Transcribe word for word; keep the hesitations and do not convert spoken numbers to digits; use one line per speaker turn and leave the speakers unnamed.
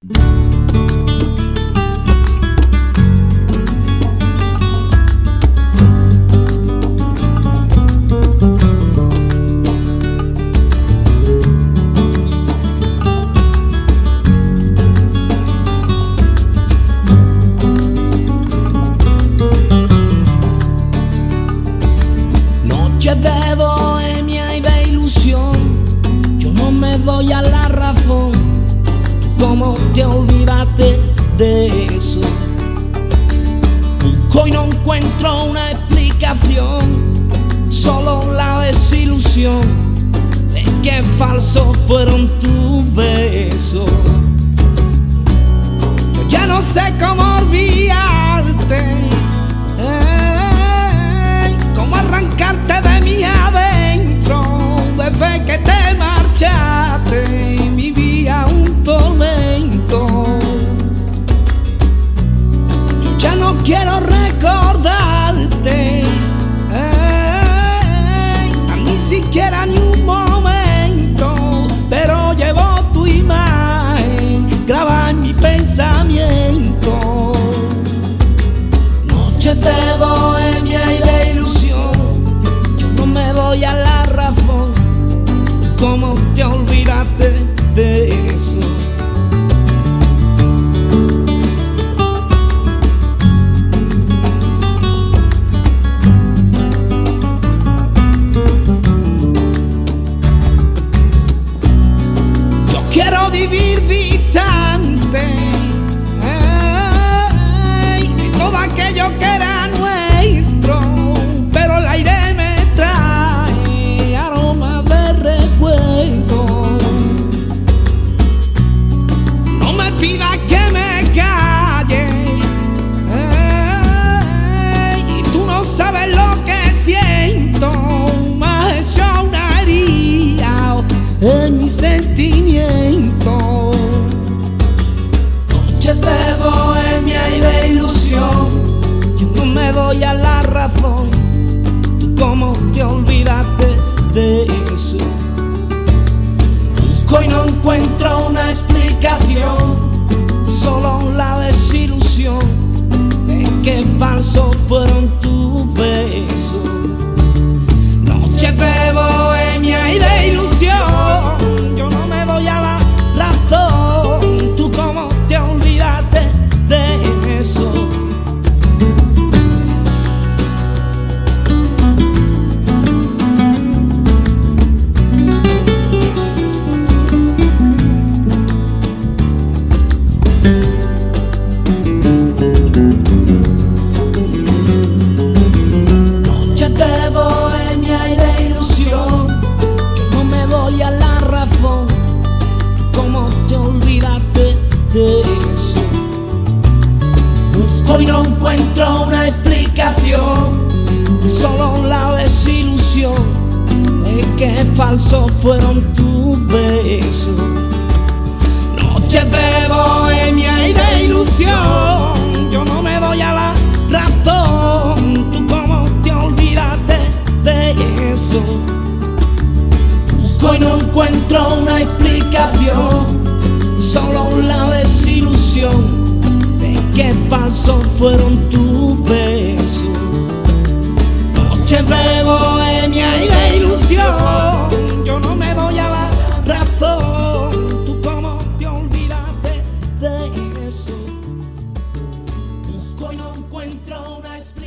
Noches de bohemia y de ilusión, yo no me doy a la razón. ¿Cómo te olvidaste de eso? Busco y no encuentro una explicación, solo la desilusión de que falsos fueron tus besos. Yo ya no sé cómo olvidarte, eh, cómo arrancarte de mí adentro. Desde que te marchaste vivía un tormento. Yo ya no quiero recordarte, eh, ni siquiera ni un momento, pero llevo tu imagen grabada en mi pensamiento. Noches de bohemia y de ilusión, yo no me doy a la razón. ¿Cómo te olvidaste de eso? Yo quiero vivir distante, eh, de todo aquello que era nuestro, pero el aire me trae aroma de recuerdo. No me pidas que me calle, eh, y tú no sabes lo que siento. Me has hecho una herida en mi sentimiento. Noches de bohemia y de ilusión, yo no me doy a la razón. ¿Tú cómo te olvidaste de eso? Busco y no encuentro una explicación, solo la desilusión de que falsos fueron tus besos. Noches de bohemia y de ilusión, yo no me doy a la razón. ¿Tú cómo te olvidaste de eso? Noches de bohemia y de ilusión, yo no me doy a la razón. ¿Cómo te olvidaste de eso? Busco y no encuentro una explicación, solo la desilusión de que falsos fueron tus besos. Noches de bohemia y de ilusión, yo no me doy a la razón. ¿Tú cómo te olvidaste de eso? Busco y no encuentro una explicación, solo la desilusión de que falsos fueron tus besos. Noches de bohemia y de ilusión, yo no me doy a la razón. ¿Tú cómo te olvidaste de eso? Busco y no encuentro una explicación.